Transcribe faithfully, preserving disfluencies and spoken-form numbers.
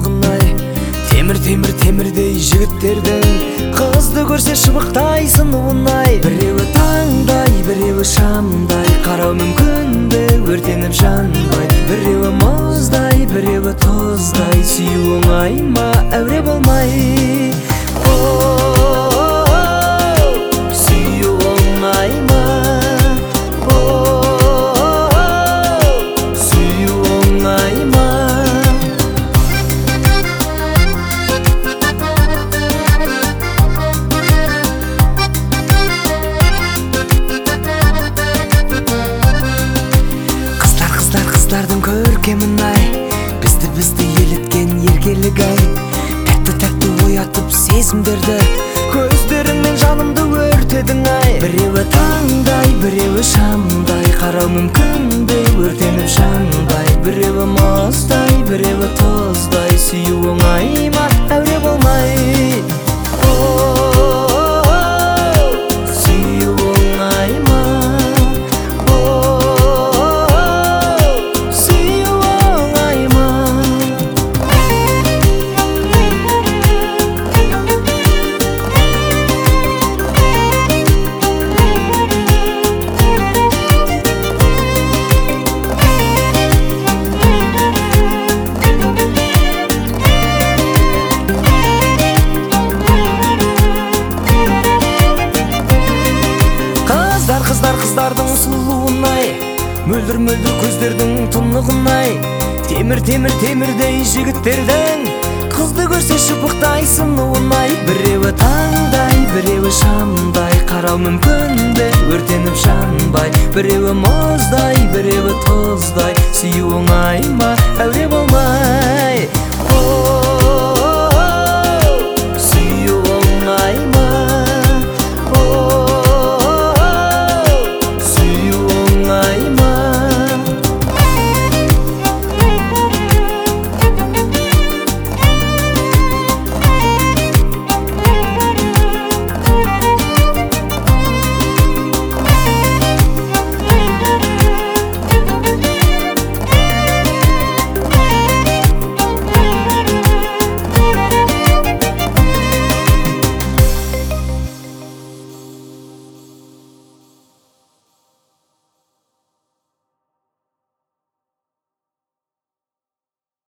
тұнығынай, темір темір темірдей жігіттердің қызды көрсе шыбықтай сынуынай. Біреуі таңдай, біреуі шамдай, қарау мүмкін бе өртеніп жанбай. Біреуі мұздай, біреуі тұздай, сүю оңай ма әуре болмай. Сүю оңай ма, сүю оңай ма. Қыздардың көркемін-ай, бізді-бізді еліткен ергелік-ай, тәтті-тәтті оятып сезімдерді, көздеріңмен жанымды өртедің-ай. Біреуі таңдай, біреуі шамдай, қарау мүмкін бе өртеніп жанбай. Біреуі мұздай, біреуі тұздай, сүю оңай ма әуре болмай. Сүю оңай ма, қыздардың сұлуын-ай, мөлдір-мөлдір көздердің тұнығын-ай, темір-темір темірдей жігіттердің қызды көрсе шыбықтай сынуын-ай. Біреуі таңдай, біреуі шамдай, қарау мүмкін бе өртеніп жанбай. Біреуі мұздай, біреуі тұздай, сүю оңай ма әуре болмай.